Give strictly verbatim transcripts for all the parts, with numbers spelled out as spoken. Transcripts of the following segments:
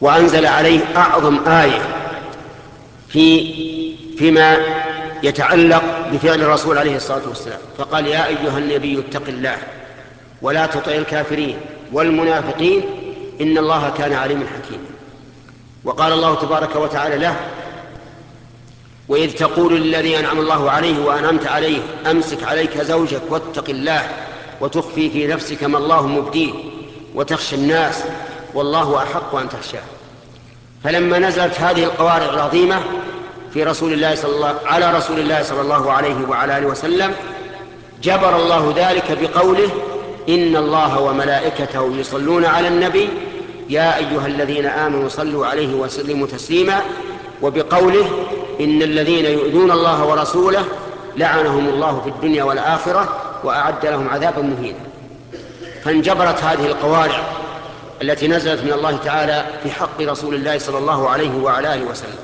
وأنزل عليه أعظم آية في فيما يتعلق بفعل الرسول عليه الصلاة والسلام، فقال: يا أيها النبي اتق الله ولا تطع الكافرين والمنافقين إن الله كان عليما حكيما. وقال الله تبارك وتعالى له: وإذ تقول للذي أنعم الله عليه وأنعمت عليه أمسك عليك زوجك واتق الله وتخفي في نفسك ما الله مبديه وتخشى الناس والله أحق أن تخشاه. فلما نزلت هذه القوارع العظيمة في رسول الله صلى الله على رسول الله صلى الله عليه وعلى آله وسلم، جبر الله ذلك بقوله: إن الله وملائكته يصلون على النبي يا أيها الذين آمنوا صلوا عليه وسلموا تسليما، وبقوله: إن الذين يؤذون الله ورسوله لعنهم الله في الدنيا والآخرة وأعد لهم عذابا مهينا. فانجبرت هذه القوارع التي نزلت من الله تعالى في حق رسول الله صلى الله عليه وعلى آله وسلم.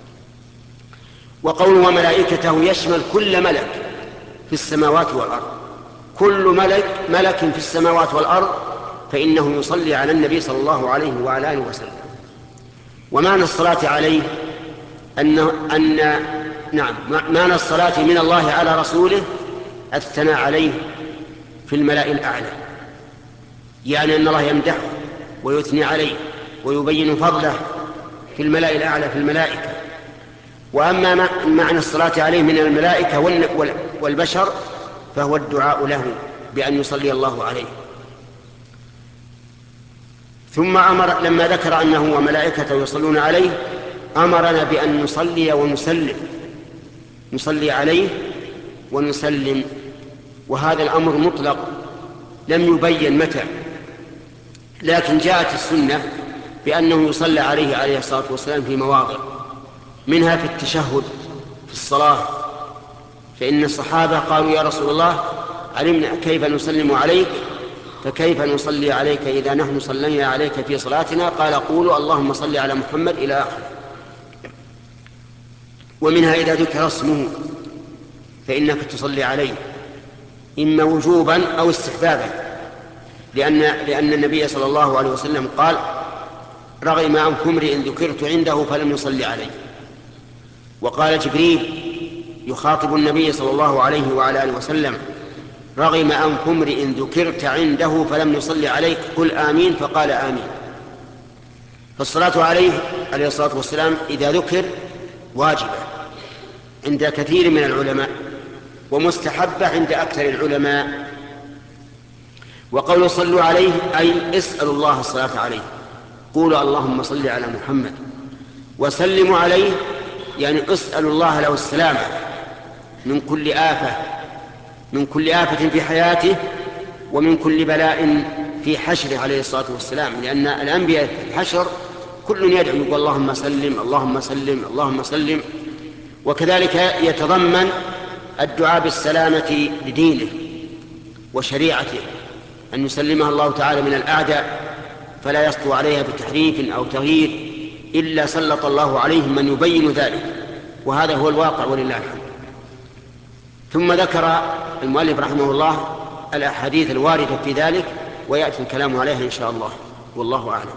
وقوله وملائكته يشمل كل ملك في السماوات والأرض، كل ملك ملك في السماوات والأرض فإنه يصلي على النبي صلى الله عليه وعلى آله وسلم. ومعنى الصلاة عليه أن أن نعم معنى الصلاة من الله على رسوله الثناء عليه في الملأ الأعلى، يعني أن الله يمدحه ويثني عليه ويبين فضله في الملأ الأعلى في الملائكة. وأما معنى الصلاة عليه من الملائكة والبشر فهو الدعاء له بأن يصلي الله عليه. ثم أمر لما ذكر أنه وملائكته يصلون عليه أمرنا بأن نصلي ونسلم، نصلي عليه ونسلم، وهذا الأمر مطلق لم يبين متى، لكن جاءت السنة بأنه يصلى عليه عليه الصلاة والسلام في مواضع، منها في التشهد في الصلاة، فإن الصحابة قالوا: يا رسول الله علمنا كيف نسلم عليك فكيف نصلي عليك إذا نحن صلينا عليك في صلاتنا؟ قال: قولوا اللهم صل على محمد إلى آخره. ومنها إذا ذكر اسمه فإنك تصلي عليه إما وجوبا أو استحبابا، لأن, لأن النبي صلى الله عليه وسلم قال: رغم أنف امرئ ذكرت عنده فلم يصلي عليه. وقال جبريل يخاطب النبي صلى الله عليه وعلى آله وسلم: رغم أنف امرئ ذكرت عنده فلم يصلي عليك قل آمين، فقال آمين. فالصلاة عليه عليه الصلاة والسلام إذا ذكر واجبة عند كثير من العلماء ومستحبة عند أكثر العلماء. وقول صلوا عليه أي اسألوا الله الصلاة عليه، قولوا اللهم صل على محمد، وسلموا عليه يعني اسألوا الله له السلامة من كل آفة، من كل آفة في حياته ومن كل بلاء في حشره عليه الصلاة والسلام، لأن الأنبياء في الحشر كل يدعو يقول اللهم سلم اللهم سلم اللهم سلم. وكذلك يتضمن الدعاء بالسلامة لدينه وشريعته، أن يسلمها الله تعالى من الأعداء فلا يسطو عليها بتحريف أو تغيير إلا سلط الله عليهم من يبين ذلك، وهذا هو الواقع ولله الحمد. ثم ذكر المؤلف رحمه الله الأحاديث الواردة في ذلك ويأتي الكلام عليها إن شاء الله، والله أعلم.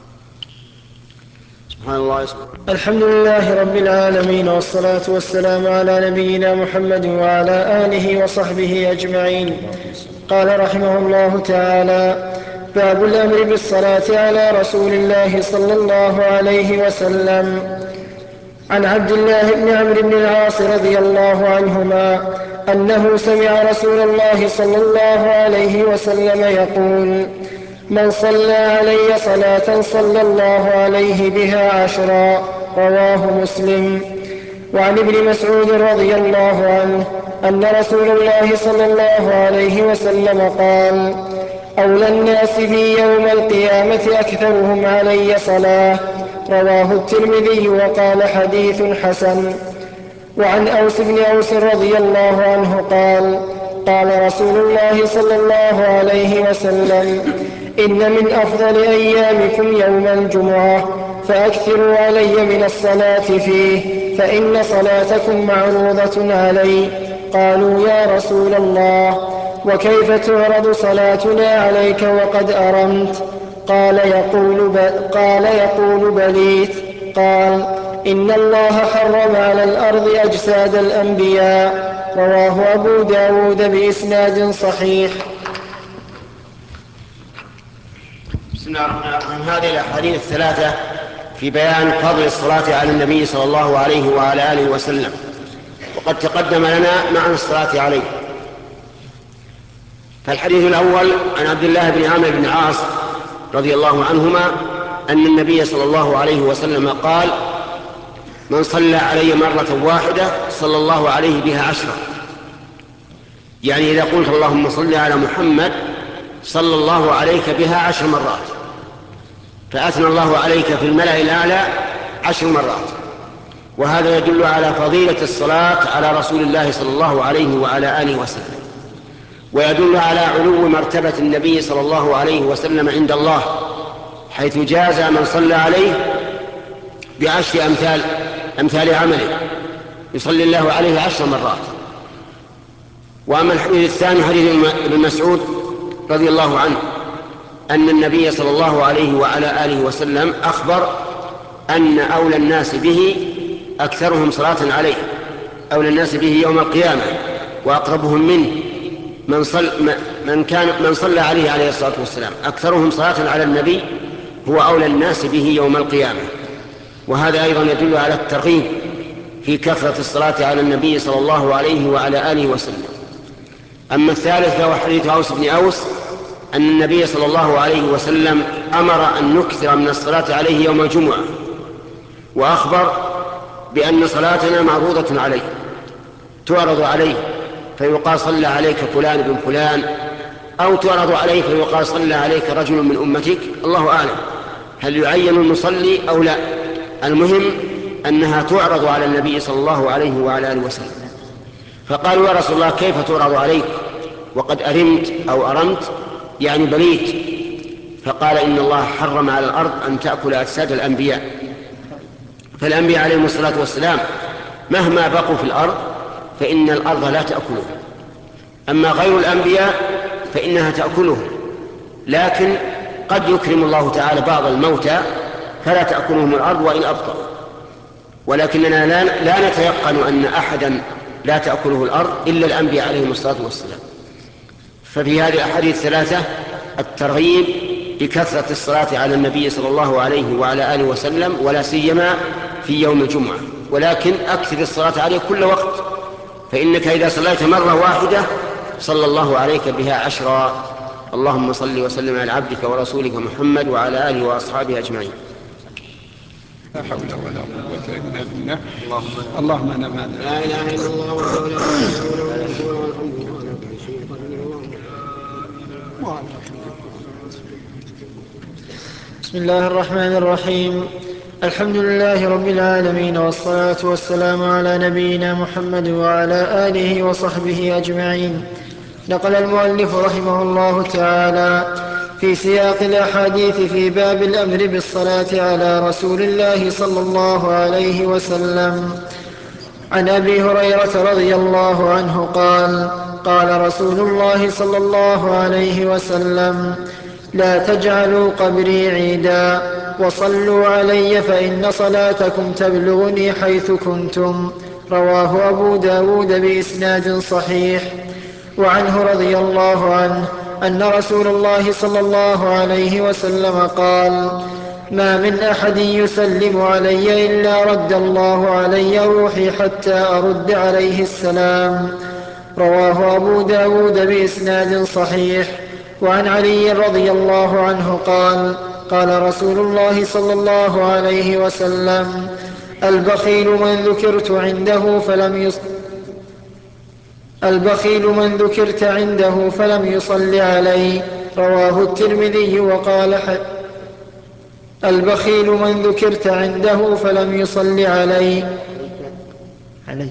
سبحان الله. الحمد لله رب العالمين، والصلاة والسلام على نبينا محمد وعلى آله وصحبه أجمعين. قال رحمه الله تعالى: باب الأمر بالصلاة على رسول الله صلى الله عليه وسلم. عن عبد الله بن عمرو بن العاص رضي الله عنهما أنه سمع رسول الله صلى الله عليه وسلم يقول: من صلى علي صلاة صلى الله عليه بها عشرا. رواه مسلم. وعن ابن مسعود رضي الله عنه أن رسول الله صلى الله عليه وسلم قال: أولى الناس بي يوم القيامة أكثرهم علي صلاة. رواه الترمذي وقال حديث حسن. وعن أوس بن أوس رضي الله عنه قال: قال رسول الله صلى الله عليه وسلم: إن من أفضل أيامكم يوم الجمعة، فأكثروا علي من الصلاة فيه، فإن صلاتكم معروضة علي. قالوا: يا رسول الله، وكيف تعرض صلاتنا عليك وقد أرمت؟ قال يقول, ب... قال يقول بليت. قال إن الله حرم على الأرض أجساد الأنبياء. رواه أبو داود بإسناد صحيح. بسم الله الرحمن الرحيم. هذه الأحاديث الثلاثة في بيان فضل الصلاة على النبي صلى الله عليه وعلى آله وسلم، وقد تقدم لنا معنى الصلاة عليه. فالحديث الأول عن عبد الله بن عامر بن عاص رضي الله عنهما أن النبي صلى الله عليه وسلم قال: من صلى علي مرة واحدة صلى الله عليه بها عشرة. يعني إذا قلت اللهم صل على محمد صلى الله عليك بها عشر مرات، فأثنى الله عليك في الملأ الأعلى عشر مرات. وهذا يدل على فضيلة الصلاة على رسول الله صلى الله عليه وعلى آله وسلم، ويدل على علو مرتبة النبي صلى الله عليه وسلم عند الله، حيث جاز من صلى عليه بعشر أمثال أمثال عمله، يصلي الله عليه عشر مرات. وأما الحديث الثاني حديث ابن مسعود رضي الله عنه أن النبي صلى الله عليه وعلى آله وسلم أخبر أن أولى الناس به أكثرهم صلاة عليه، أولى الناس به يوم القيامة وأقربهم منه من, صل من, كان من صلى عليه عليه الصلاة والسلام. أكثرهم صلاة على النبي هو أولى الناس به يوم القيامة. وهذا أيضا يدل على الترغيب في كثرة الصلاة على النبي صلى الله عليه وعلى آله وسلم. أما الثالث فهو حديث أوس بن أوس أن النبي صلى الله عليه وسلم أمر أن نكثر من الصلاة عليه يوم الجمعة، وأخبر بأن صلاتنا معروضة عليه، تعرض عليه فيقال صلى عليك فلان بن فلان، أو تعرض عليه فيقال صلى عليك رجل من أمتك، الله أعلم هل يعين المصلي أو لا. المهم أنها تعرض على النبي صلى الله عليه وعلى آله وسلم. فقالوا: يا رسول الله كيف تعرض عليك وقد أرمت أو أرمت يعني بليت؟ فقال: إن الله حرم على الأرض أن تأكل أجساد الأنبياء. فالأنبياء عليهم الصلاة والسلام مهما بقوا في الأرض فإن الأرض لا تأكلهم، أما غير الأنبياء فإنها تأكلهم، لكن قد يكرم الله تعالى بعض الموتى فلا تأكلهم الأرض وإن أبقوا، ولكننا لا, لا نتيقن أن أحدا لا تأكله الأرض إلا الأنبياء عليهم الصلاة والسلام. ففي هذه الأحاديث الثلاثة الترغيب بكثرة الصلاة على النبي صلى الله عليه وعلى آله وسلم، ولا سيما في يوم الجمعة، ولكن أكثر الصلاة عليه كل وقت، فإنك إذا صليت مرة واحدة صلى الله عليك بها عشرا. اللهم صل وسلم على عبدك ورسولك محمد وعلى آله وأصحابه أجمعين. لا حول ولا قوة إلا بالله. اللهم أنا ما لا إله إلا الله وحده لا شريك له له الملك وله الحمد وهو على كل شيء قدير. بسم الله الرحمن الرحيم. الحمد لله رب العالمين، والصلاة والسلام على نبينا محمد وعلى آله وصحبه أجمعين. نقل المؤلف رحمه الله تعالى في سياق الأحاديث في باب الأمر بالصلاة على رسول الله صلى الله عليه وسلم عن أبي هريرة رضي الله عنه قال: قال رسول الله صلى الله عليه وسلم: لا تجعلوا قبري عيدا، وصلوا علي فإن صلاتكم تبلغني حيث كنتم. رواه أبو داود بإسناد صحيح. وعنه رضي الله عنه أن رسول الله صلى الله عليه وسلم قال: ما من أحد يسلم علي إلا رد الله علي روحي حتى أرد عليه السلام. رواه أبو داود بإسناد صحيح. وعن علي رضي الله عنه قال: قال رسول الله صلى الله عليه وسلم: البخيل من ذكرت عنده فلم يص البخيل من ذكرت عنده فلم يصل علي. رواه الترمذي وقال ح... البخيل من ذكرت عنده فلم يصل علي علي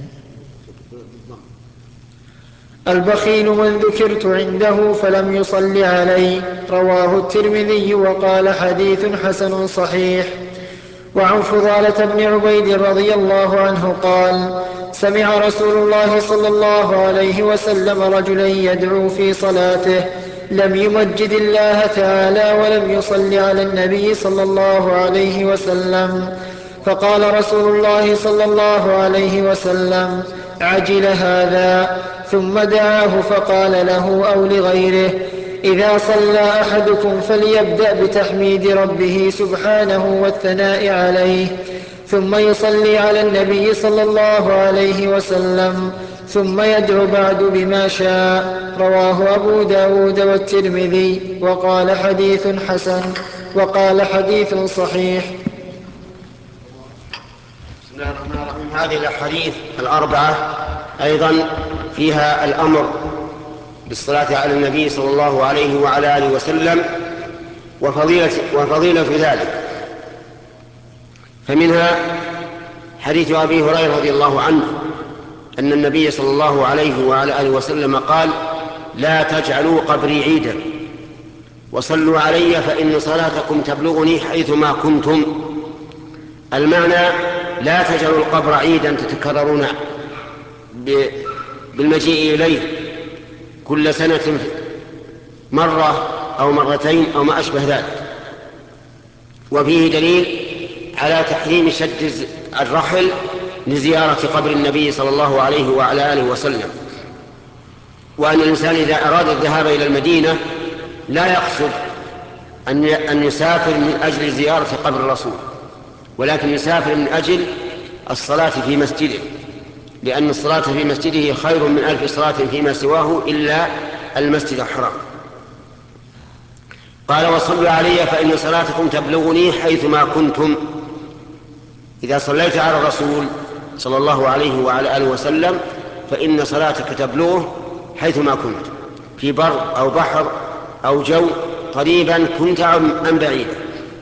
البخيل من ذكرت عنده فلم يصل علي. رواه الترمذي وقال حديث حسن صحيح. وعن فضالة بن عبيد رضي الله عنه قال: سمع رسول الله صلى الله عليه وسلم رجلا يدعو في صلاته: لم يمجد الله تعالى ولم يصل على النبي صلى الله عليه وسلم. فقال رسول الله صلى الله عليه وسلم: عجل هذا. ثم دعاه فقال له أو لغيره: إذا صلى أحدكم فليبدأ بتحميد ربه سبحانه والثناء عليه، ثم يصلي على النبي صلى الله عليه وسلم، ثم يدعو بعد بما شاء. رواه أبو داود والترمذي وقال حديث حسن وقال حديث صحيح. بسم الله الرحمن الرحيم. هذه الأحاديث الأربعة أيضا فيها الأمر بالصلاة على النبي صلى الله عليه وعلى آله وسلم وفضيلة, وفضيلة ذلك. فمنها حديث أبي هريرة رضي الله عنه أن النبي صلى الله عليه وعلى آله وسلم قال: لا تجعلوا قبري عيدا وصلوا علي فإن صلاتكم تبلغني حيثما كنتم. المعنى: لا تجعلوا القبر عيدا تتكررون بالمجيء إليه كل سنة مرة أو مرتين أو ما أشبه ذلك. وفيه دليل على تحريم شد الرحل لزيارة قبر النبي صلى الله عليه وعلى آله وسلم، وأن الإنسان إذا أراد الذهاب إلى المدينة لا يقصد أن يسافر من أجل زيارة قبر الرسول، ولكن يسافر من أجل الصلاة في مسجده، لأن الصلاة في مسجده خير من ألف صلاة فيما سواه إلا المسجد الحرام. قال: وصلوا علي فإن صلاتكم تبلغني حيثما كنتم. إذا صليت على الرسول صلى الله عليه وعلى آله وسلم فإن صلاتك تبلغه حيثما كنت، في بر أو بحر أو جو، قريبا كنت أم بعيدا.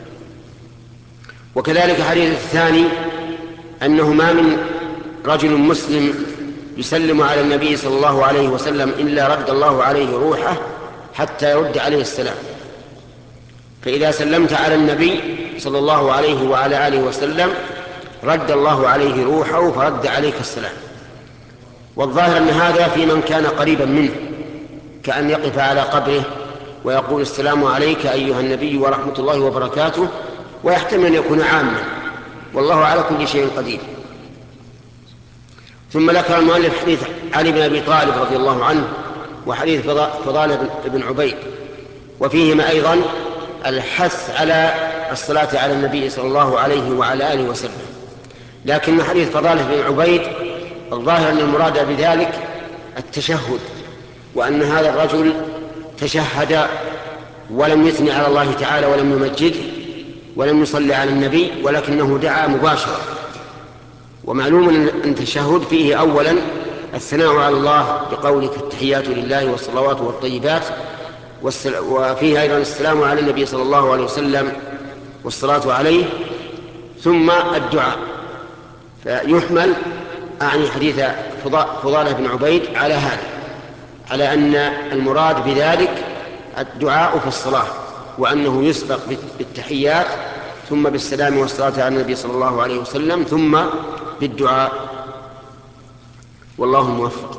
وكذلك حديث الثاني أنه ما من رجل مسلم يسلم على النبي صلى الله عليه وسلم إلا رد الله عليه روحه حتى يرد عليه السلام. فإذا سلمت على النبي صلى الله عليه وعلى آله وسلم رد الله عليه روحه فرد عليك السلام. والظاهر أن هذا في من كان قريبا منه، كأن يقف على قبره ويقول: السلام عليك أيها النبي ورحمة الله وبركاته، ويحتمل أن يكون عاما، والله على كل شيء قدير. ثم ذكر المؤلف حديث علي بن أبي طالب رضي الله عنه وحديث فضالة بن عبيد، وفيهما أيضا الحث على الصلاة على النبي صلى الله عليه وعلى آله وسلم. لكن حديث فضالة بن عبيد الظاهر أن المراد بذلك التشهد، وأن هذا الرجل تشهد ولم يثني على الله تعالى ولم يمجده ولم يصلي على النبي، ولكنه دعا مباشرة. ومعلوم أن التشهد فيه أولا الثناء على الله بقولك التحيات لله والصلوات والطيبات، وفيه أيضا السلام على النبي صلى الله عليه وسلم والصلاة عليه، ثم الدعاء. فيحمل أعني حديث فضالة بن عبيد على هذا، على أن المراد بذلك الدعاء في الصلاة، وأنه يسبق بالتحيات ثم بالسلام والصلاة على النبي صلى الله عليه وسلم ثم بالدعاء، والله موفق.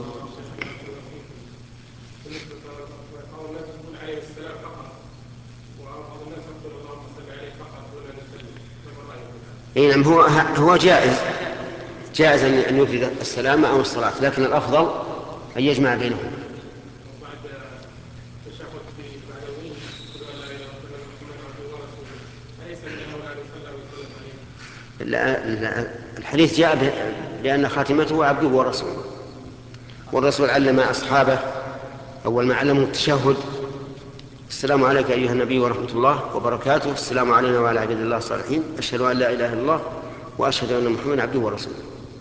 نعم، هو هو جائز جائز أن يفرد السلام أو الصلاة، لكن الأفضل أن يجمع بينهم. لا لا الحديث جاء بأن خاتمته عبده ورسوله، والرسول علم أصحابه أول ما علموا التشهد: السلام عليك أيها النبي ورحمة الله وبركاته، السلام علينا وعلى عباد الله الصالحين، أشهد أن لا إله إلا الله وأشهد أن محمدا عبده ورسوله.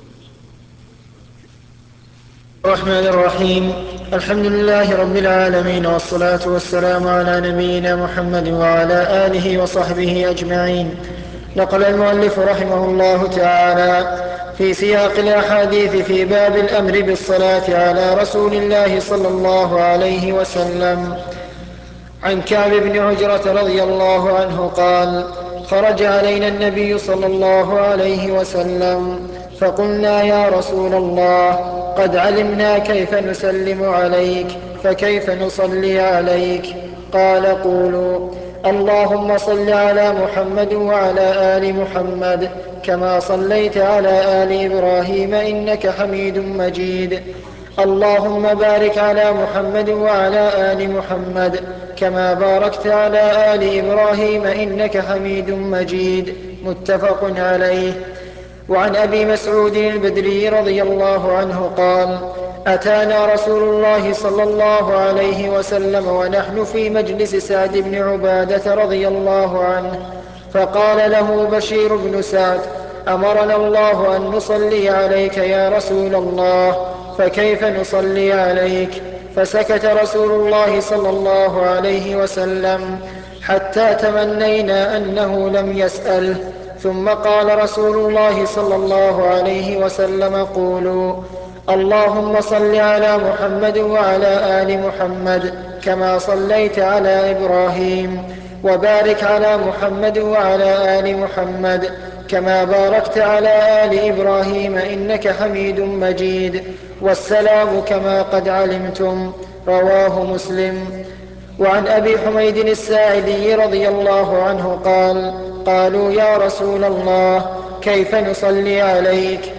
الرحمن الرحيم. الحمد لله رب العالمين، والصلاة والسلام على نبينا محمد وعلى آله وصحبه أجمعين. نقل المؤلف رحمه الله تعالى في سياق الأحاديث في باب الأمر بالصلاة على رسول الله صلى الله عليه وسلم عن كعب بن عجرة رضي الله عنه قال: خرج علينا النبي صلى الله عليه وسلم فقلنا: يا رسول الله، قد علمنا كيف نسلم عليك، فكيف نصلي عليك؟ قال قولوا اللهم صل على محمد وعلى آل محمد كما صليت على آل إبراهيم إنك حميد مجيد. اللهم بارك على محمد وعلى آل محمد كما باركت على آل إبراهيم إنك حميد مجيد. متفق عليه. وعن أبي مسعود البدري رضي الله عنه قال أتانا رسول الله صلى الله عليه وسلم ونحن في مجلس سعد بن عبادة رضي الله عنه، فقال له بشير بن سعد أمرنا الله أن نصلي عليك يا رسول الله، فكيف نصلي عليك؟ فسكت رسول الله صلى الله عليه وسلم حتى تمنينا أنه لم يسأله، ثم قال رسول الله صلى الله عليه وسلم قولوا اللهم صل على محمد وعلى آل محمد كما صليت على إبراهيم، وبارك على محمد وعلى آل محمد كما باركت على آل إبراهيم إنك حميد مجيد، والسلام كما قد علمتم. رواه مسلم. وعن أبي حميد الساعدي رضي الله عنه قال قالوا يا رسول الله كيف نصلي عليك؟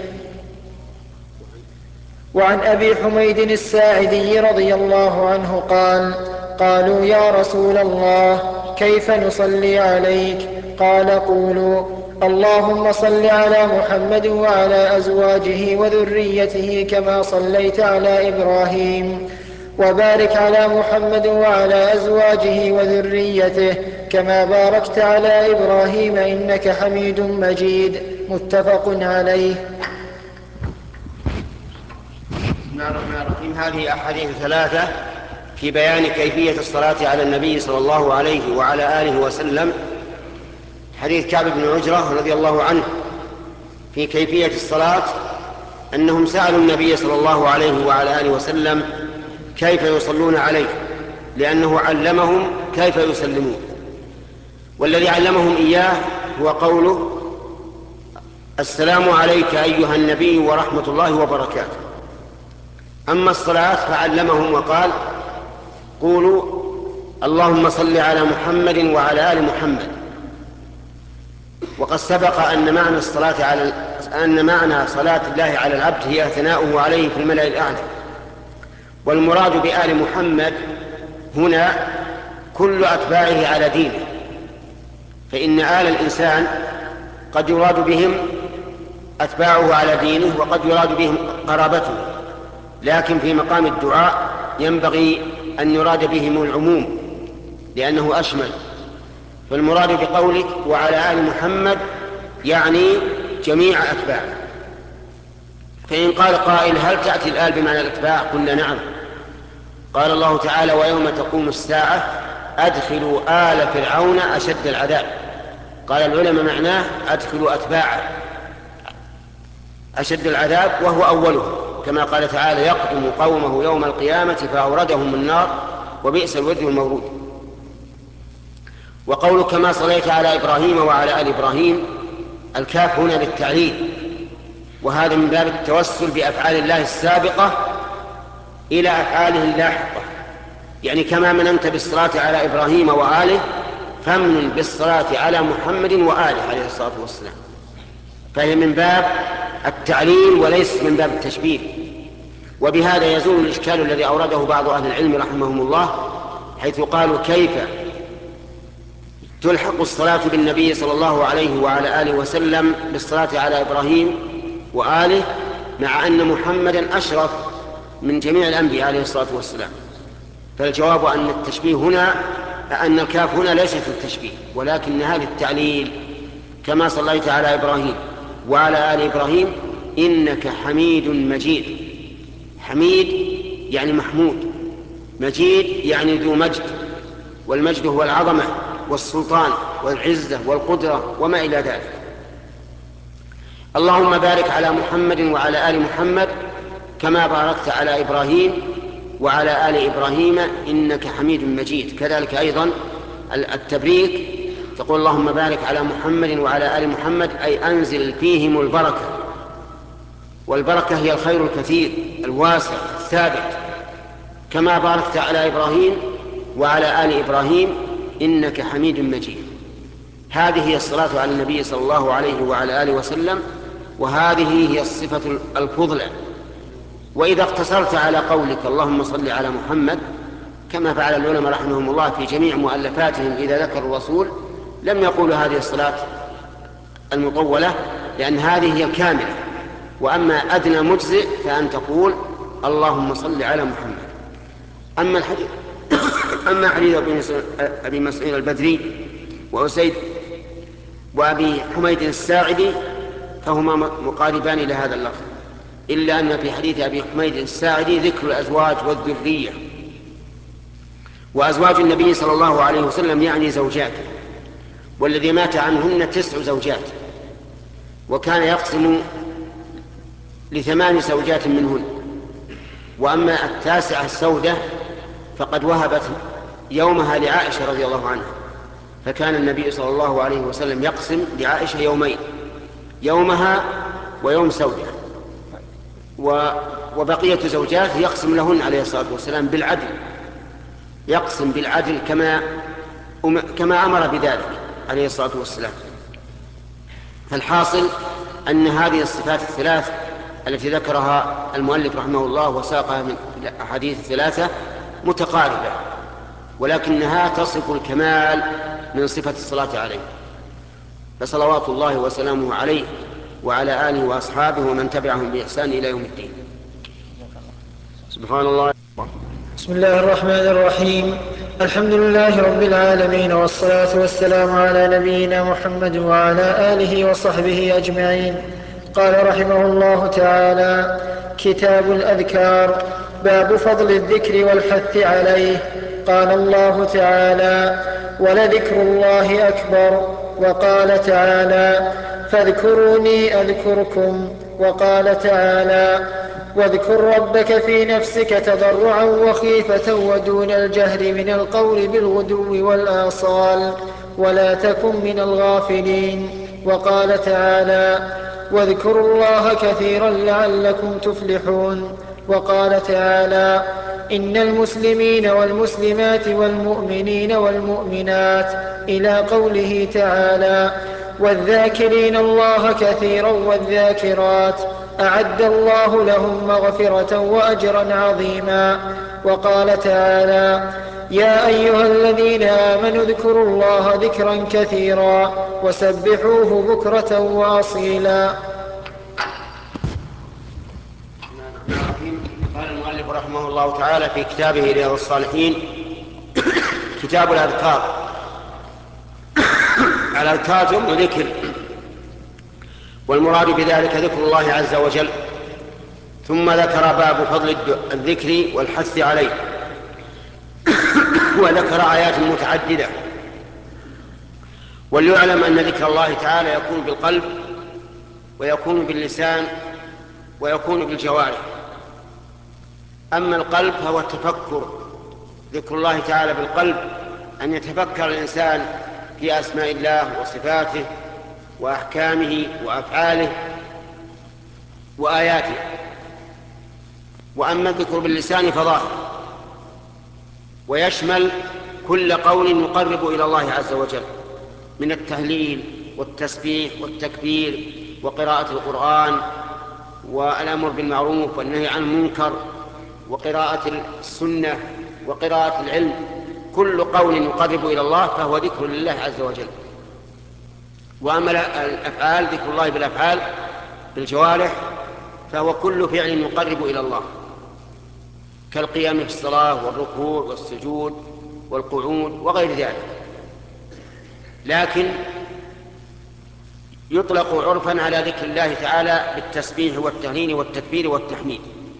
وعن أبي حميد الساعدي رضي الله عنه قال قالوا يا رسول الله كيف نصلي عليك؟ قال قولوا اللهم صل على محمد وعلى أزواجه وذريته كما صليت على إبراهيم، وبارك على محمد وعلى أزواجه وذريته كما باركت على إبراهيم إنك حميد مجيد. متفق عليه. بسم الله الرحمن الرحيم. هذه أحاديث ثلاثة في بيان كيفية الصلاة على النبي صلى الله عليه وعلى آله وسلم. حديث كعب بن عجرة رضي الله عنه في كيفية الصلاة أنهم سألوا النبي صلى الله عليه وعلى آله وسلم كيف يصلون عليه، لأنه علمهم كيف يسلمون، والذي علمهم إياه هو قوله السلام عليك أيها النبي ورحمة الله وبركاته. أما الصلاة فعلمهم وقال قولوا اللهم صل على محمد وعلى آل محمد. وقد سبق أن معنى الصلاة على أن معنى صلاة الله على العبد هي ثناؤه عليه في الملأ الأعلى، والمراد بآل محمد هنا كل أتباعه على دينه، فإن آل الإنسان قد يراد بهم أتباعه على دينه وقد يراد بهم قرابته، لكن في مقام الدعاء ينبغي أن يراد بهم العموم لأنه أشمل. فالمراد بقولك وعلى آل محمد يعني جميع أتباعه. فإن قال قائل هل تأتي الآل بمعنى الأتباع؟ قلنا نعم. قال الله تعالى ويوم تقوم الساعة أدخلوا آل فرعون أشد العذاب. قال العلماء معناه أدخلوا أتباعه أشد العذاب وهو أوله، كما قال تعالى يقدم قومه يوم القيامة فأوردهم النار وبئس الورد المورود. وقول كما صليت على إبراهيم وعلى آل إبراهيم الكاف هنا للتعليل، وهذا من باب التوسل بأفعال الله السابقة إلى أفعاله اللاحقة، يعني كما مننت بالصلاة على إبراهيم وآله فمن بالصلاة على محمد وآله عليه الصلاة والسلام. فهي من باب التعليل وليس من باب التشبيه. وبهذا يزول الإشكال الذي أورده بعض أهل العلم رحمهم الله، حيث قالوا كيف تلحق الصلاة بالنبي صلى الله عليه وعلى آله وسلم بالصلاة على إبراهيم وآله مع أن محمدا أشرف من جميع الأنبياء عليه الصلاة والسلام. فالجواب أن التشبيه هنا أن الكاف هنا ليست للتشبيه ولكنها للتعليل. كما صليت على إبراهيم وعلى آل إبراهيم إنك حميد مجيد. حميد يعني محمود، مجيد يعني ذو مجد، والمجد هو العظمة والسلطان والعزة والقدرة وما إلى ذلك. اللهم بارك على محمد وعلى آل محمد كما باركت على إبراهيم وعلى آل إبراهيم إنك حميد مجيد. كذلك أيضا التبريك تقول اللهم بارك على محمد وعلى آل محمد أي أنزل فيهم البركة، والبركة هي الخير الكثير الواسع الثابت، كما باركت على إبراهيم وعلى آل إبراهيم إنك حميد مجيد. هذه هي الصلاة على النبي صلى الله عليه وعلى آله وسلم، وهذه هي الصفة الفضلى. وإذا اقتصرت على قولك اللهم صل على محمد كما فعل العلماء رحمهم الله في جميع مؤلفاتهم إذا ذكروا الرسول، لم يقولوا هذه الصلاة المطولة، لأن هذه هي الكاملة. وأما أدنى مجزئ فأن تقول اللهم صل على محمد. أما الحديث أما حديث أبي مسعود البدري وأسيد وأبي حميد الساعدي فهما مقاربان لهذا اللفظ، إلا أن في حديث أبي حميد الساعدي ذكر الأزواج والذرية، وأزواج النبي صلى الله عليه وسلم يعني زوجاته، والذي مات عنهن تسع زوجات، وكان يقسم لثمان زوجات منهن. وأما التاسعة السودة فقد وهبت يومها لعائشة رضي الله عنها، فكان النبي صلى الله عليه وسلم يقسم لعائشة يومين، يومها ويوم سودة، وبقية زوجات يقسم لهن عليه الصلاة والسلام بالعدل، يقسم بالعدل كما كما أمر بذلك عليه الصلاة والسلام. فالحاصل أن هذه الصفات الثلاث التي ذكرها المؤلف رحمه الله وساقها من أحاديث الثلاثة متقاربة، ولكنها تصف الكمال من صفة الصلاة عليه، فصلوات الله وسلامه عليه وعلى آله وأصحابه ومن تبعهم بإحسان إلى يوم الدين. سبحان الله. بسم الله الرحمن الرحيم. الحمد لله رب العالمين، والصلاة والسلام على نبينا محمد وعلى آله وصحبه أجمعين. قال رحمه الله تعالى: كتاب الأذكار. باب فضل الذكر والحث عليه. قال الله تعالى: ولذكر الله أكبر. وقال تعالى: فاذكروني أذكركم. وقال تعالى: واذكر ربك في نفسك تضرعا وخيفة ودون الجهر من القول بالغدو والآصال ولا تكن من الغافلين. وقال تعالى: واذكروا الله كثيرا لعلكم تفلحون. وقال تعالى: إن المسلمين والمسلمات والمؤمنين والمؤمنات إلى قوله تعالى: والذاكرين الله كثيرا والذاكرات أعد الله لهم مغفرة وأجرا عظيما. وقال تعالى: يا أيها الذين آمنوا اذكروا الله ذكرا كثيرا وسبحوه بكرة وأصيلا. قال المؤلف رحمه الله تعالى في كتابه رياض الصالحين: كتاب الأذكار. الأذكار جمع ذكر، والمراد بذلك ذكر الله عز وجل. ثم ذكر باب فضل الذكر والحث عليه، وذكر آيات متعددة. وليعلم أن ذكر الله تعالى يكون بالقلب ويكون باللسان ويكون بالجوارح. أما القلب فهو التفكر، ذكر الله تعالى بالقلب أن يتفكر الإنسان في أسماء الله وصفاته وأحكامه وأفعاله وآياته. وأما الذكر باللسان فظاهر، ويشمل كل قول يقرب إلى الله عز وجل من التهليل والتسبيح والتكبير وقراءة القرآن والأمر بالمعروف والنهي عن المنكر وقراءة السنة وقراءة العلم. كل قول يقرب إلى الله فهو ذكر لله عز وجل. وأما الأفعال ذكر الله بالأفعال بالجوارح فهو كل فعل يقرب إلى الله، كالقيام في الصلاة والركوع والسجود والقعود وغير ذلك. لكن يطلق عرفا على ذكر الله تعالى بالتسبيح والتهليل والتكبير والتحميد.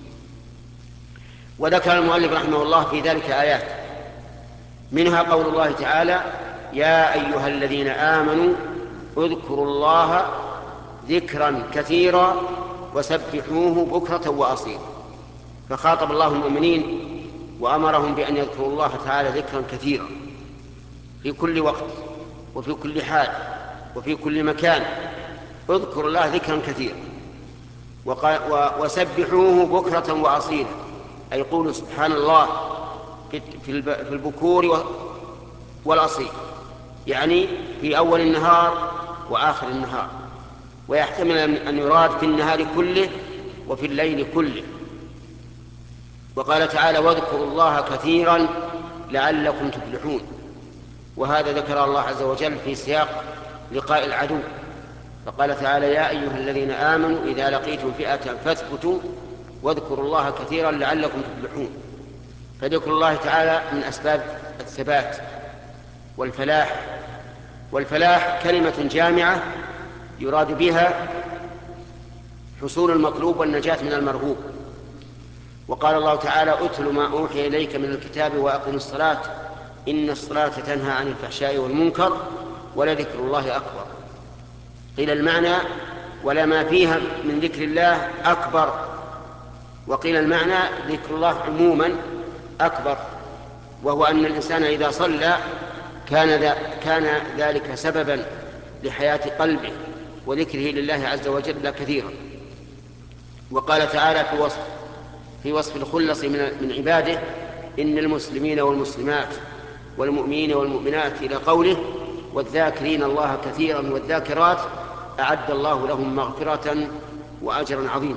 وذكر المؤلف رحمه الله في ذلك آيات، منها قول الله تعالى: يا أيها الذين آمنوا اذكروا الله ذكرا كثيرا وسبحوه بكرة وأصيلا. فخاطب الله المؤمنين وأمرهم بأن يذكروا الله تعالى ذكرا كثيرا في كل وقت وفي كل حال وفي كل مكان. اذكروا الله ذكرا كثيرا وسبحوه بكرة وأصيلا، أي قولوا سبحان الله في البكور والأصيل، يعني في أول النهار وآخر النهار، ويحتمل أن يراد في النهار كله وفي الليل كله. وقال تعالى واذكروا الله كثيرا لعلكم تفلحون، وهذا ذكر الله عز وجل في سياق لقاء العدو، فقال تعالى يا أيها الذين آمنوا إذا لقيتم فئة فاثبتوا واذكروا الله كثيرا لعلكم تفلحون. فذكر الله تعالى من أسباب الثبات والفلاح، والفلاح كلمة جامعة يراد بها حصول المطلوب والنجاة من المرهوب. وقال الله تعالى اتل ما أوحي إليك من الكتاب وأقم الصلاة إن الصلاة تنهى عن الفحشاء والمنكر ولذكر الله أكبر. قيل المعنى ولا ما فيها من ذكر الله أكبر، وقيل المعنى ذكر الله عموما أكبر، وهو أن الإنسان إذا صلى كان, كان ذلك سببا لحياة قلبه وذكره لله عز وجل كثيرا. وقال تعالى في وصف, في وصف الخلص من عباده إن المسلمين والمسلمات والمؤمنين والمؤمنات إلى قوله والذاكرين الله كثيرا والذاكرات أعد الله لهم مغفرة وأجرا عظيما.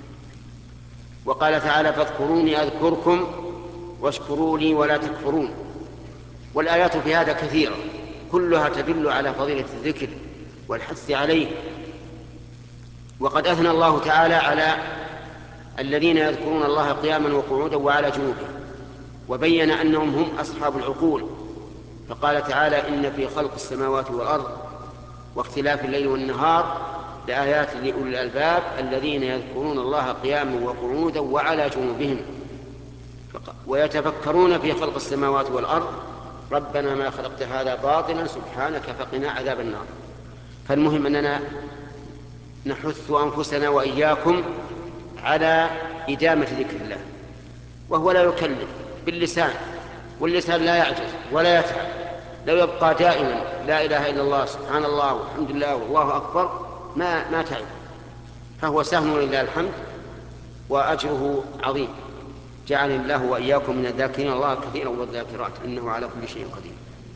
وقال تعالى فاذكروني أذكركم واشكروا لي ولا تكفرون. والآيات في هذا كثيرة كلها تدل على فضيلة الذكر والحث عليه. وقد أثنى الله تعالى على الذين يذكرون الله قياما وقعودا وعلى جنوبهم، وبين أنهم هم أصحاب العقول، فقال تعالى إن في خلق السماوات والأرض واختلاف الليل والنهار لآيات لأولي الألباب الذين يذكرون الله قياما وقعودا وعلى جنوبهم ويتفكرون في خلق السماوات والأرض ربنا ما خلقت هذا باطلا سبحانك فقنا عذاب النار. فالمهم أننا نحث أنفسنا وإياكم على إدامة ذكر الله، وهو لا يكلف باللسان، واللسان لا يعجز ولا يتعب، لو يبقى دائما لا إله إلا الله سبحان الله والحمد لله والله أكبر ما, ما تعب، فهو سهم لله الحمد وأجره عظيم. جعل الله وإياكم من الذاكرين الله كثيرا والذاكرات إنه على كل شيء قدير.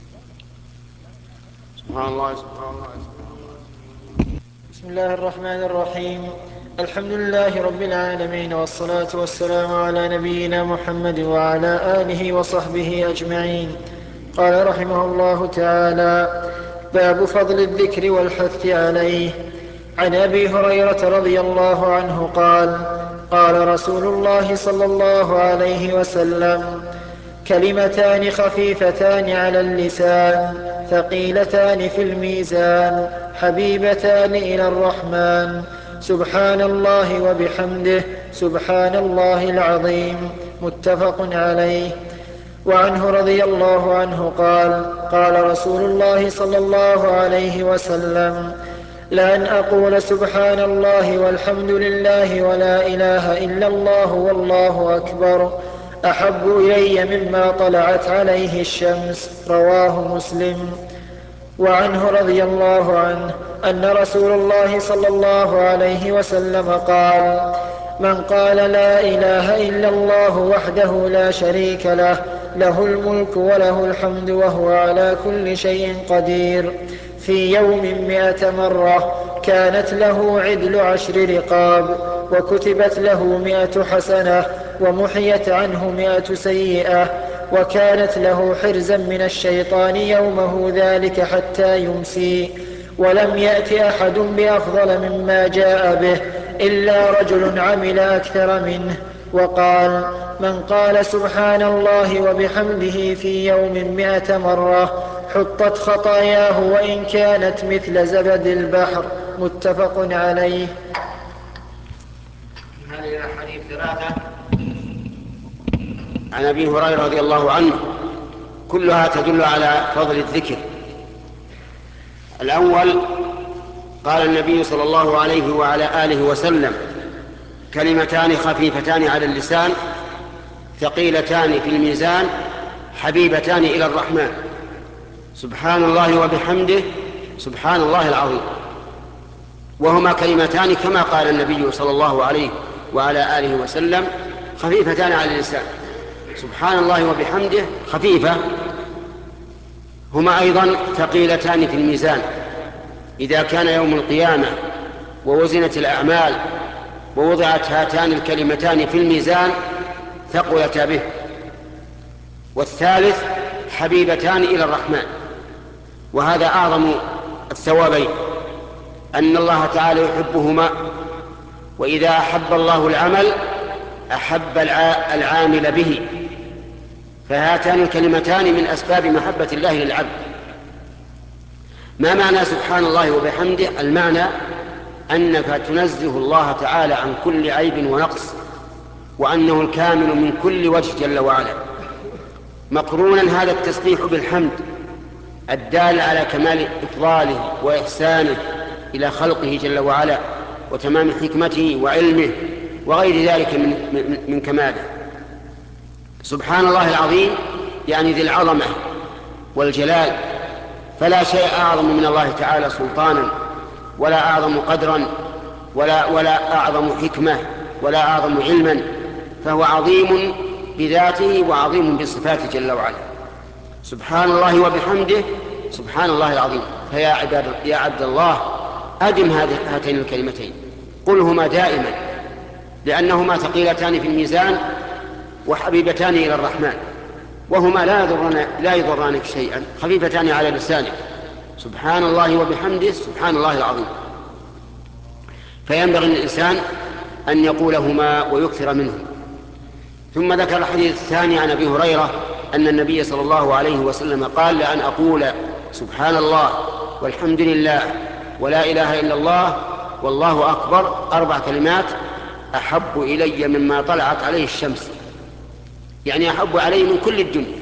سبحان الله سبحان الله. بسم الله الرحمن الرحيم. الحمد لله رب العالمين، والصلاة والسلام على نبينا محمد وعلى آله وصحبه أجمعين. قال رحمه الله تعالى باب فضل الذكر والحث عليه. عن أبي هريرة رضي الله عنه قال قال رسول الله صلى الله عليه وسلم كلمتان خفيفتان على اللسان ثقيلتان في الميزان حبيبتان إلى الرحمن سبحان الله وبحمده سبحان الله العظيم متفق عليه. وعنه رضي الله عنه قال قال رسول الله صلى الله عليه وسلم لأن أقول سبحان الله والحمد لله ولا إله إلا الله والله أكبر أحب إلي مما طلعت عليه الشمس. رواه مسلم. وعنه رضي الله عنه أن رسول الله صلى الله عليه وسلم قال من قال لا إله إلا الله وحده لا شريك له له الملك وله الحمد وهو على كل شيء قدير في يوم مئة مرة كانت له عدل عشر رقاب وكتبت له مئة حسنة ومحيت عنه مئة سيئة وكانت له حرزا من الشيطان يومه ذلك حتى يمسي. ولم يأت أحد بأفضل مما جاء به إلا رجل عمل أكثر منه. وقال من قال سبحان الله وبحمده في يوم مئة مرة حطت خطاياه وإن كانت مثل زبد البحر. متفق عليه. هذه الحديث ثلاثة عن أبي هريرة رضي الله عنه كلها تدل على فضل الذكر. الأول قال النبي صلى الله عليه وعلى آله وسلم كلمتان خفيفتان على اللسان ثقيلتان في الميزان حبيبتان إلى الرحمن سبحان الله وبحمده سبحان الله العظيم. وهما كلمتان كما قال النبي صلى الله عليه وعلى آله وسلم خفيفتان على الإنسان. سبحان الله وبحمده خفيفة، هما أيضا ثقيلتان في الميزان. إذا كان يوم القيامة ووزنت الأعمال ووضعت هاتان الكلمتان في الميزان ثقلتا به. والثالث حبيبتان إلى الرحمن، وهذا أعظم الثوابين، أن الله تعالى يحبهما، وإذا أحب الله العمل أحب العامل به. فهاتان الكلمتان من أسباب محبة الله للعبد. ما معنى سبحان الله وبحمده؟ المعنى أنك تنزه الله تعالى عن كل عيب ونقص، وأنه الكامل من كل وجه جل وعلا، مقرونا هذا التسبيح بالحمد الدال على كمال إفضاله وإحسانه إلى خلقه جل وعلا وتمام حكمته وعلمه وغير ذلك من, من, من كماله. سبحان الله العظيم يعني ذي العظمة والجلال، فلا شيء أعظم من الله تعالى سلطانا، ولا أعظم قدرا، ولا, ولا أعظم حكمة، ولا أعظم علما، فهو عظيم بذاته وعظيم بصفاته جل وعلا. سبحان الله وبحمده سبحان الله العظيم. فيا عباد يا عبد الله أدم هاتين الكلمتين، قلهما دائما، لأنهما ثقيلتان في الميزان وحبيبتان إلى الرحمن، وهما لا يضران لا يضرانك شيئا، خفيفتان على لسانك. سبحان الله وبحمده سبحان الله العظيم. فينبغي للإنسان أن يقولهما ويكثر منهم. ثم ذكر الحديث الثاني عن أبي هريرة أن النبي صلى الله عليه وسلم قال: لأن أقول سبحان الله والحمد لله ولا إله إلا الله والله أكبر أربع كلمات أحب إلي مما طلعت عليه الشمس، يعني أحب علي من كل الدنيا.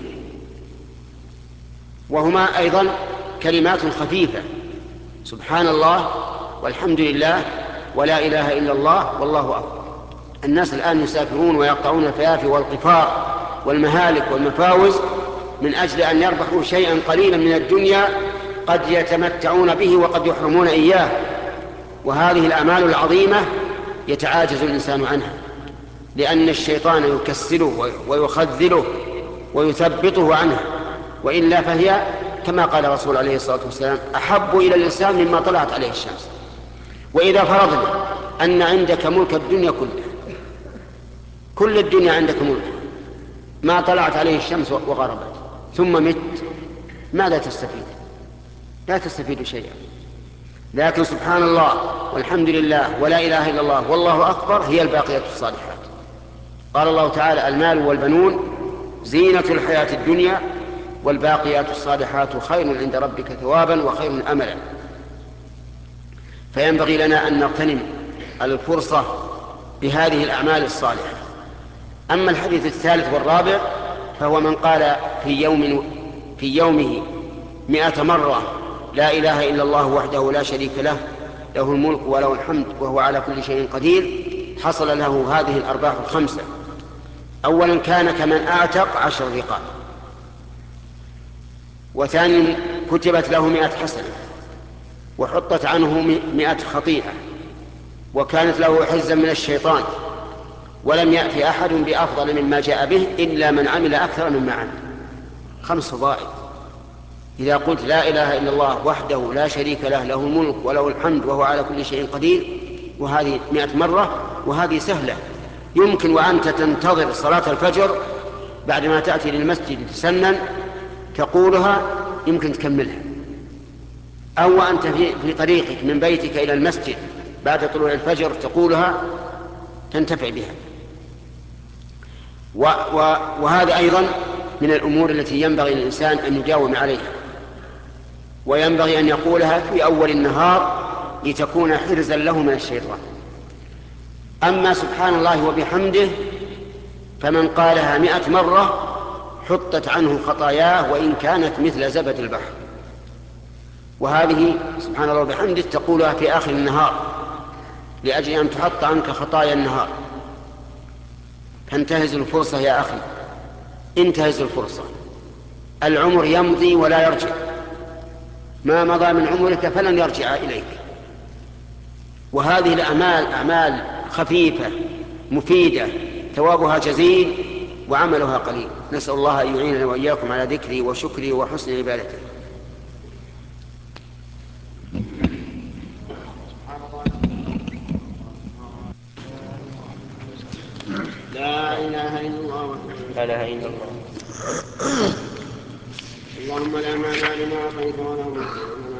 وهما أيضا كلمات خفيفة: سبحان الله والحمد لله ولا إله إلا الله والله أكبر. الناس الآن يسافرون ويقطعون الفيافي والقفار والمهالك والمفاوز من أجل أن يربحوا شيئا قليلا من الدنيا قد يتمتعون به وقد يحرمون إياه، وهذه الأعمال العظيمة يتعاجز الإنسان عنها، لأن الشيطان يكسله ويخذله ويثبطه عنها، وإلا فهي كما قال الرسول عليه الصلاة والسلام: أحب إلى الإنسان مما طلعت عليه الشمس. وإذا فرضنا أن عندك ملك الدنيا كلها، كل الدنيا عندك ملك، ما طلعت عليه الشمس وغربت، ثم مت، ماذا تستفيد؟ لا تستفيد شيئا. لكن سبحان الله والحمد لله ولا إله إلا الله والله أكبر هي الباقيات الصالحات. قال الله تعالى: المال والبنون زينة الحياة الدنيا والباقيات الصالحات خير عند ربك ثوابا وخير أملا. فينبغي لنا أن نغتنم الفرصة بهذه الأعمال الصالحة. أما الحديث الثالث والرابع فهو من قال في يوم في يومه مئة مرة لا إله إلا الله وحده لا شريك له له الملك وله الحمد وهو على كل شيء قدير، حصل له هذه الأرباح الخمسة. أولا كان كمن أعتق عشر رقاب، وثانيا كتبت له مئة حسنة وحطت عنه مئة خطيئة، وكانت له حزا من الشيطان، ولم يأتي أحد بأفضل مما جاء به إلا من عمل أكثر مما عمل. خمس فضائل. إذا قلت لا إله إلا الله وحده لا شريك له له الملك وله الحمد وهو على كل شيء قدير، وهذه مئة مرة، وهذه سهلة. يمكن وأنت تنتظر صلاة الفجر بعدما تأتي للمسجد تسنن تقولها، يمكن تكملها. أو وأنت في, في طريقك من بيتك إلى المسجد بعد طلوع الفجر تقولها، تنتفع بها. و و وهذا أيضا من الأمور التي ينبغي للإنسان أن يداوم عليها، وينبغي أن يقولها في أول النهار لتكون حرزا له من الشيطان. أما سبحان الله وبحمده فمن قالها مئة مرة حطت عنه خطاياه وإن كانت مثل زبد البحر. وهذه سبحان الله وبحمده تقولها في آخر النهار لأجل أن تحط عنك خطايا النهار. فانتهز الفرصة يا أخي، انتهز الفرصة. العمر يمضي ولا يرجع، ما مضى من عمرك فلن يرجع إليك. وهذه الأعمال أعمال خفيفة مفيدة ثوابها جزيل وعملها قليل. نسأل الله أن يعيننا وإياكم على ذكره وشكره وحسن عبادته. لا إله إلا الله لا إله إلا الله. اللهم لا مانع لما أعطيت ولا مانع.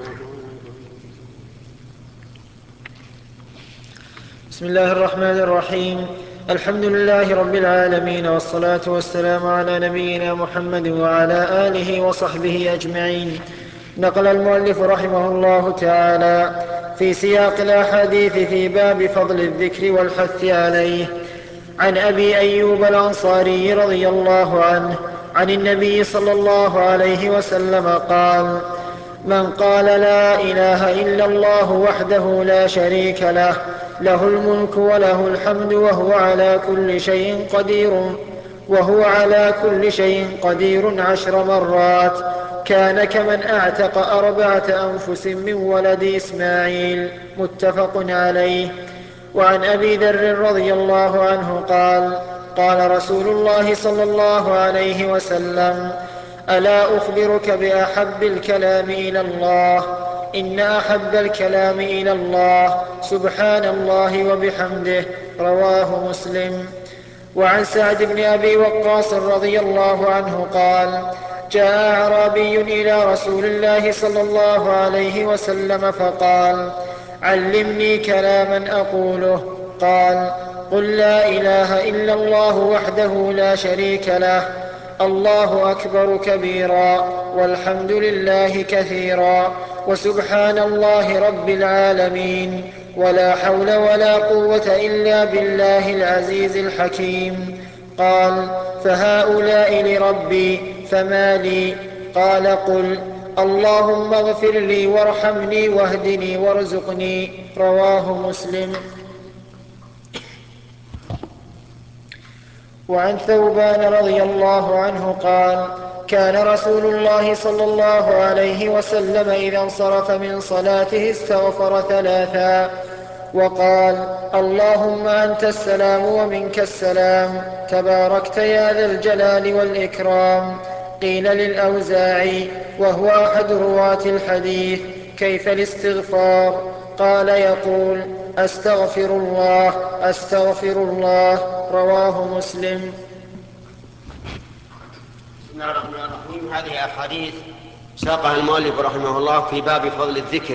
بسم الله الرحمن الرحيم. الحمد لله رب العالمين، والصلاة والسلام على نبينا محمد وعلى آله وصحبه أجمعين. نقل المؤلف رحمه الله تعالى في سياق الأحاديث في باب فضل الذكر والحث عليه عن أبي أيوب الأنصاري رضي الله عنه عن النبي صلى الله عليه وسلم قال: من قال لا إله إلا الله وحده لا شريك له له الملك وله الحمد وهو على كل شيء قدير وهو على كل شيء قدير عشر مرات كان كمن أعتق أربعة أنفس من ولد إسماعيل. متفق عليه. وعن أبي ذر رضي الله عنه قال: قال رسول الله صلى الله عليه وسلم: ألا أخبرك بأحب الكلام إلى الله؟ إن أحب الكلام إلى الله سبحان الله وبحمده. رواه مسلم. وعن سعد بن أبي وقاص رضي الله عنه قال: جاء أعرابي إلى رسول الله صلى الله عليه وسلم فقال: علمني كلاما أقوله. قال: قل لا إله إلا الله وحده لا شريك له الله أكبر كبيرا والحمد لله كثيرا وسبحان الله رب العالمين ولا حول ولا قوة إلا بالله العزيز الحكيم. قال: فهؤلاء لربي فما لي؟ قال: قل اللهم اغفر لي وارحمني واهدني وارزقني. رواه مسلم. وعن ثوبان رضي الله عنه قال: كان رسول الله صلى الله عليه وسلم إذا انصرف من صلاته استغفر ثلاثا وقال: اللهم أنت السلام ومنك السلام تباركت يا ذا الجلال والإكرام. قيل للأوزاعي وهو أحد رواة الحديث: كيف الاستغفار؟ قال: يقول: أستغفر الله أستغفر الله. رواه مسلم. بسم الله الرحمن الرحيم. هذه أحاديث ساقها المؤلف رحمه الله في باب فضل الذكر،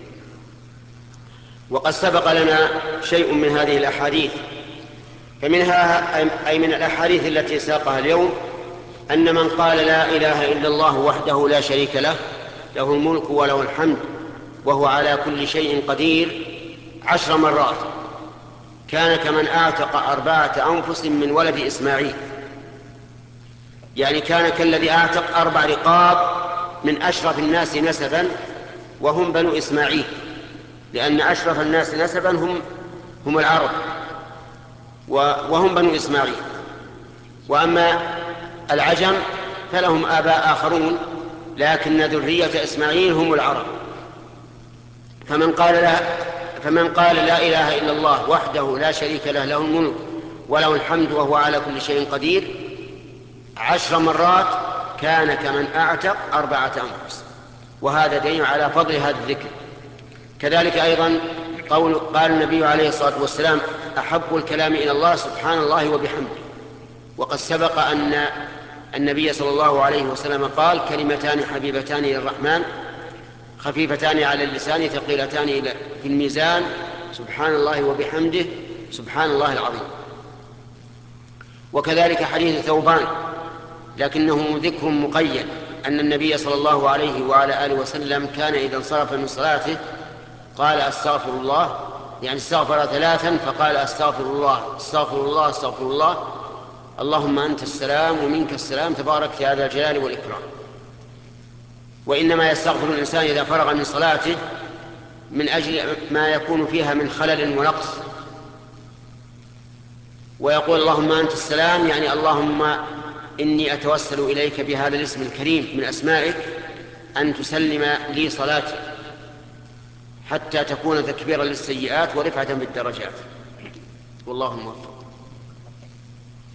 وقد سبق لنا شيء من هذه الأحاديث، فمنها أي من الأحاديث التي ساقها اليوم أن من قال لا إله إلا الله وحده لا شريك له له الملك وله الحمد وهو على كل شيء قدير عشر مرات كان كمن أعتق أربعة أنفس من ولد إسماعيل، يعني كان كالذي أعتق أربع رقاب من أشرف الناس نسبا وهم بنو إسماعيل، لأن أشرف الناس نسبا هم هم العرب وهم بنو إسماعيل، وأما العجم فلهم آباء آخرون لكن ذرية إسماعيل هم العرب. فمن قال لا فمن قال لا إله إلا الله وحده لا شريك له له الملك وله الحمد وهو على كل شيء قدير عشر مرات كان كمن أعتق أربعة أنفس، وهذا دليل على فضل هذا الذكر. كذلك أيضا قول قال النبي عليه الصلاة والسلام: أحب الكلام إلى الله سبحان الله وبحمده. وقد سبق أن النبي صلى الله عليه وسلم قال: كلمتان حبيبتان إلى الرحمن خفيفتان على اللسان ثقيلتان في الميزان سبحان الله وبحمده سبحان الله العظيم. وكذلك حديث ثوبان لكنه ذكر مقيد أن النبي صلى الله عليه وعلى آله وسلم كان إذا انصرف من صلاته قال: أستغفر الله، يعني استغفر ثلاثا فقال: أستغفر الله أستغفر الله أستغفر الله اللهم أنت السلام ومنك السلام تبارك يا ذا الجلال والإكرام. وإنما يستغفر الإنسان إذا فرغ من صلاته من أجل ما يكون فيها من خلل ونقص، ويقول: اللهم أنت السلام، يعني اللهم إني أتوسل إليك بهذا الاسم الكريم من أسمائك أن تسلم لي صلاتي حتى تكون تكبيرا للسيئات ورفعة بالدرجات. والله موفق.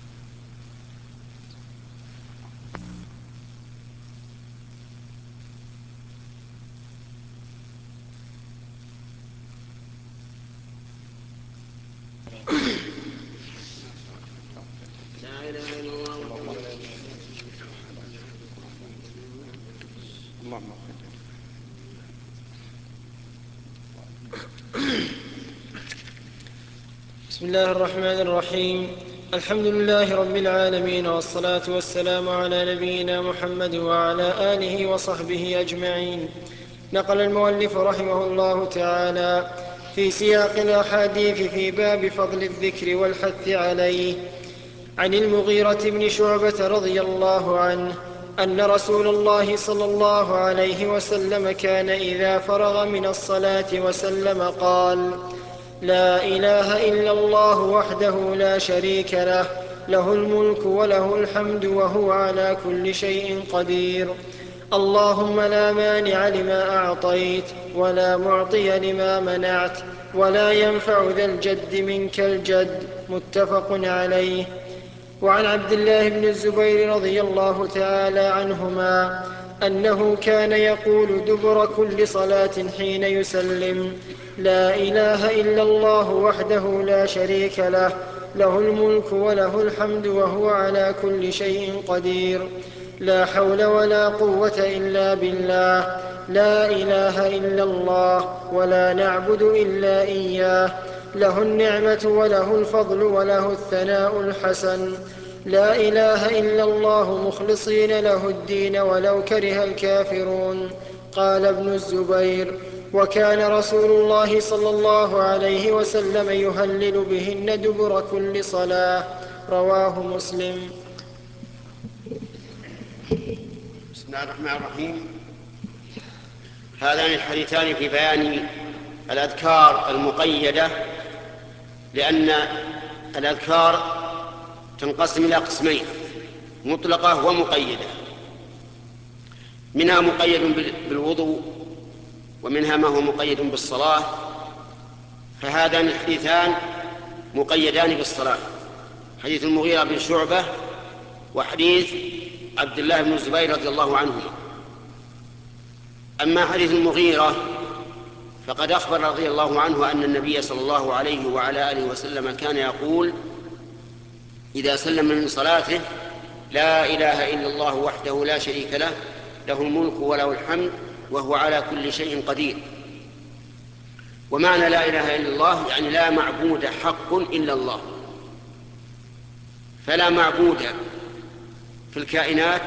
بسم الله الرحمن الرحيم. الحمد لله رب العالمين، والصلاة والسلام على نبينا محمد وعلى آله وصحبه أجمعين. نقل المؤلف رحمه الله تعالى في سياق الأحاديث في باب فضل الذكر والحث عليه عن المغيرة بن شعبة رضي الله عنه أن رسول الله صلى الله عليه وسلم كان إذا فرغ من الصلاة وسلم قال: لا إله إلا الله وحده لا شريك له، له الملك وله الحمد وهو على كل شيء قدير. اللهم لا مانع لما أعطيت ولا معطي لما منعت ولا ينفع ذا الجد منك الجد. متفق عليه. وعن عبد الله بن الزبير رضي الله تعالى عنهما أنه كان يقول دبر كل صلاة حين يسلم: لا إله إلا الله وحده لا شريك له، له الملك وله الحمد وهو على كل شيء قدير. لا حول ولا قوة إلا بالله. لا إله إلا الله ولا نعبد إلا إياه. له النعمة وله الفضل وله الثناء الحسن. لا إله إلا الله مخلصين له الدين ولو كره الكافرون. قال ابن الزبير: وكان رسول الله صلى الله عليه وسلم يهلل بهن دبر كل صلاة. رواه مسلم. بسم الله الرحمن الرحيم. هذان الحديثان في بيان الأذكار المقيدة، لأن الأذكار تنقسم إلى قسمين: مطلقة ومقيدة. منها مقيد بالوضوء، ومنها ما هو مقيد بالصلاة. فهذان الحديثان مقيدان بالصلاة: حديث المغيرة بن شعبة وحديث عبد الله بن الزبير رضي الله عنهما. أما حديث المغيرة فقد أخبر رضي الله عنه أن النبي صلى الله عليه وعلى آله وسلم كان يقول إذا سلم من صلاته: لا إله إلا الله وحده لا شريك له، له الملك وله الحمد وهو على كل شيء قدير. ومعنى لا إله إلا الله يعني لا معبود حق إلا الله، فلا معبود في الكائنات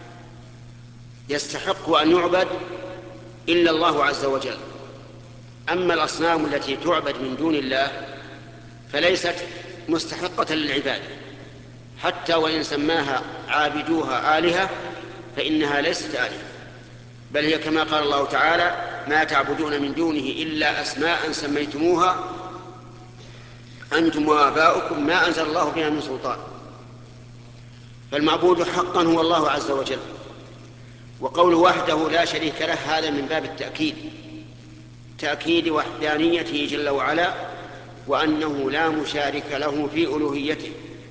يستحق أن يعبد إلا الله عز وجل. أما الأصنام التي تعبد من دون الله فليست مستحقة للعبادة، حتى وإن سماها عابدوها آلهة فإنها ليست آلهة، بل هي كما قال الله تعالى: ما تعبدون من دونه إلا أسماء سميتموها أنتم وآباؤكم ما أنزل الله بها من سلطان. فالمعبود حقا هو الله عز وجل. وقول وحده لا شريك له هذا من باب التأكيد، تأكيد وحدانيته جل وعلا، وأنه لا مشارك له في ألوهيته.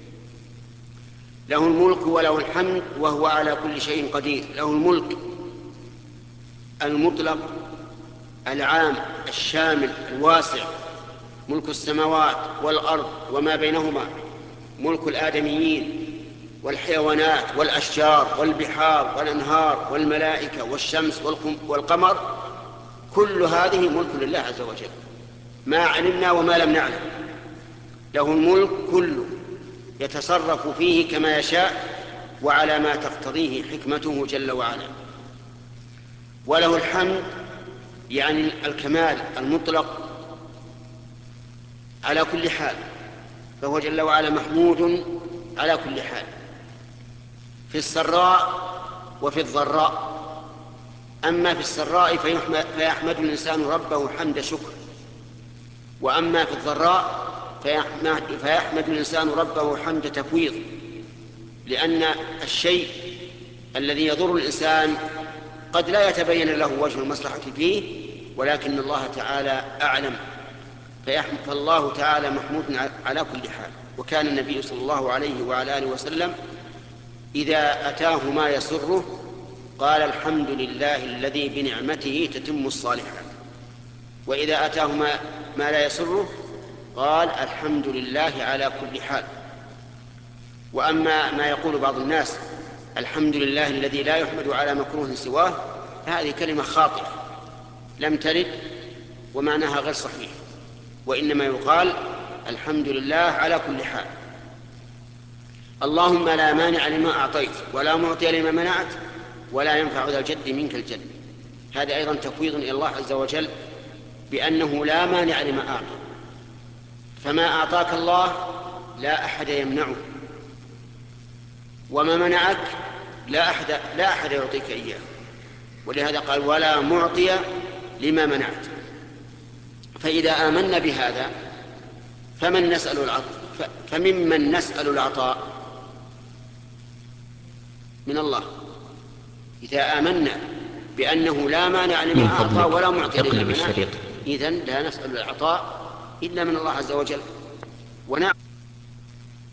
له الملك وله الحمد وهو على كل شيء قدير. له الملك المطلق العام الشامل الواسع، ملك السماوات والأرض وما بينهما، ملك الآدميين والحيوانات والأشجار والبحار والأنهار والملائكة والشمس والقمر، كل هذه ملك لله عز وجل، ما علمنا وما لم نعلم. له الملك كله، يتصرف فيه كما يشاء وعلى ما تقتضيه حكمته جل وعلا. وله الحمد يعني الكمال المطلق على كل حال، فهو جل وعلا محمود على كل حال، في السراء وفي الضراء. أما في السراء فيحمد الإنسان ربه حمد شكر، وأما في الضراء فيحمد الإنسان ربه حمد تفويض، لأن الشيء الذي يضر الإنسان قد لا يتبين له وجه المصلحة فيه، ولكن الله تعالى أعلم، فالله تعالى محمود على كل حال. وكان النبي صلى الله عليه وعلى آله وسلم إذا أتاه ما يسره قال: الحمد لله الذي بنعمته تتم الصالحات. وإذا أتاه ما, ما لا يسره قال: الحمد لله على كل حال. وأما ما يقول بعض الناس: الحمد لله الذي لا يحمد على مكروه سواه، هذه كلمة خاطئة لم ترد ومعناها غير صحيح، وإنما يقال: الحمد لله على كل حال. اللهم لا مانع لما أعطيت ولا معطي لما منعت ولا ينفع ذا الجد منك الجد. هذا أيضا تفويض إلى الله عز وجل بأنه لا مانع لما أعطى، فما أعطاك الله لا أحد يمنعه، وما منعك لا أحد, لا أحد يعطيك إياه. ولهذا قال ولا معطي لما منعت. فإذا آمنا بهذا فمن نسأل العطاء فممن نسأل العطاء؟ من الله. إذا آمنا بأنه لا مانع لما أعطى ولا معطي لما منع، إذن لا نسأل العطاء إلا من الله عز وجل. ونعم